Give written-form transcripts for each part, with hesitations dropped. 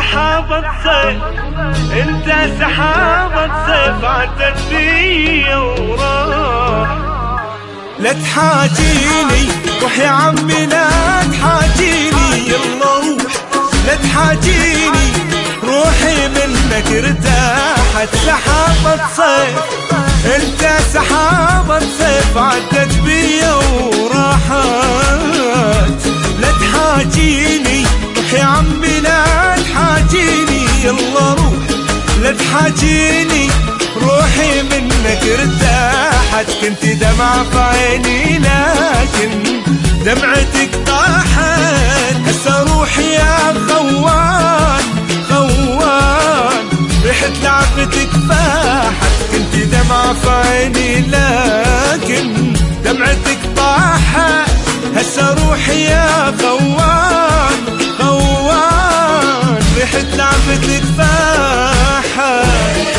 سحابة صيف، انت سحابة صيف عدت بي وراح. لا تحاجيني روح يا عمي، لا تحاجيني يلا روح، لا تحاجيني روحي منك ارتاحت. سحابة صيف انت سحابة صيف عدت بي وراحت. لا تحاجيني روح يا عمي، لا تحاجيني يلا روح، لا تحاجيني روحي منك ارتاحت. كنت دمعة في عيني لكن دمعتك طاحت. هسه روحي يا خوان خوان ريحة لعبتك فاحت. كنت دمعة في عيني لكن دمعتك طاحت. هسه روحي يا خوان خوان ريحة لعبتك فاحت.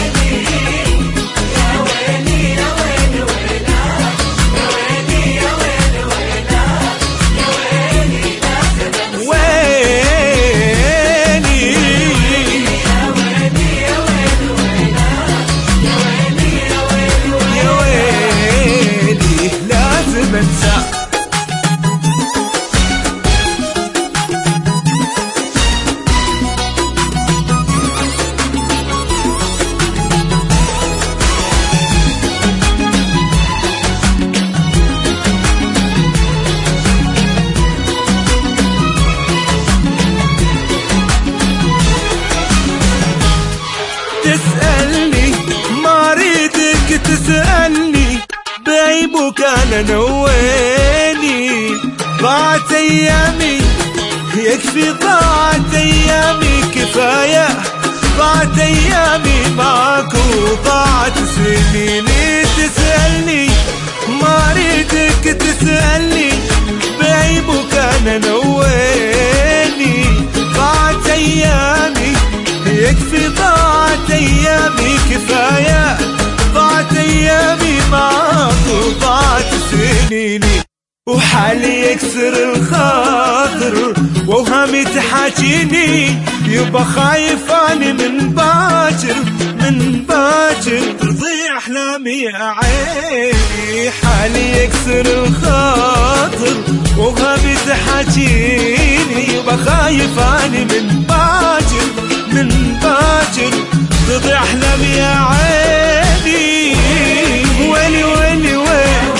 تسألني ما اريدك تسألني بعيبك انا نويني. ضاعت ايامي يكفي، ضاعت ايامي كفاية، ضاعت ايامي معك وضاعت سنيني. تسألني ما اريدك تسألني بعيبك انا نويني. ضاعت ايامي يكفي، ضاعت ايامي كفاية، ضاعت ايامي معك وضاعت سنيني. وحالي يكسر الخاطر واوهامي تحاكيني. يبا خايف اني من باكر من باكر تضيع احلامي يا عيني. حالي يكسر الخاطر واوهامي تحاكيني. يبا خايف اني من باكر من باكر تضيع احلامي يا عيني. ويلي ويلي ويلي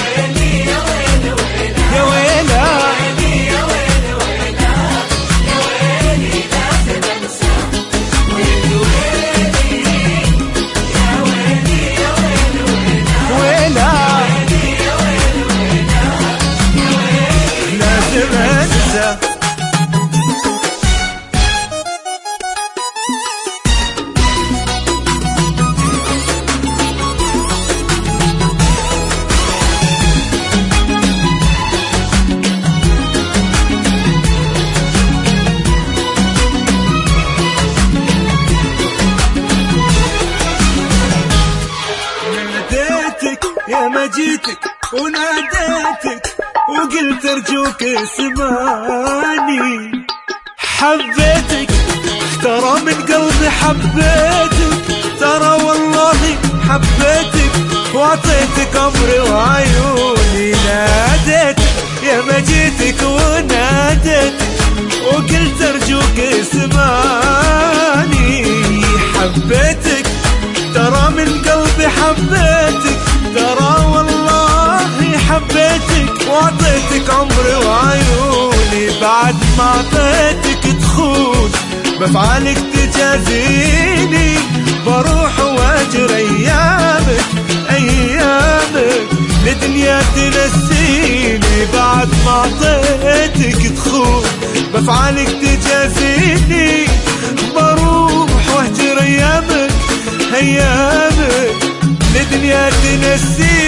يا ويلا ويلا لازم انسى. يا ما جيتك وناديتك وقلت ارجوك اسمعني. حبيتك ترى من قلبي حبيتك، ترى والله حبيتك واعطيتك عمري وعيوني. ناديتك يا ما جيتك وناديتك وقلت ارجوك اسمعني. حبيتك ترى من قلبي حبيتك، ترى والله حبيتك واعطيتك عمري وعيوني. بعد ما اعطيتك تخون بفعلك تجازيني. بروح واجر ايامك ايامك لدنيا تنسيني. بعد ما اعطيتك تخون بفعلك تجازيني. بروح واهجر ايامك ايامك لدنيا تنسيني.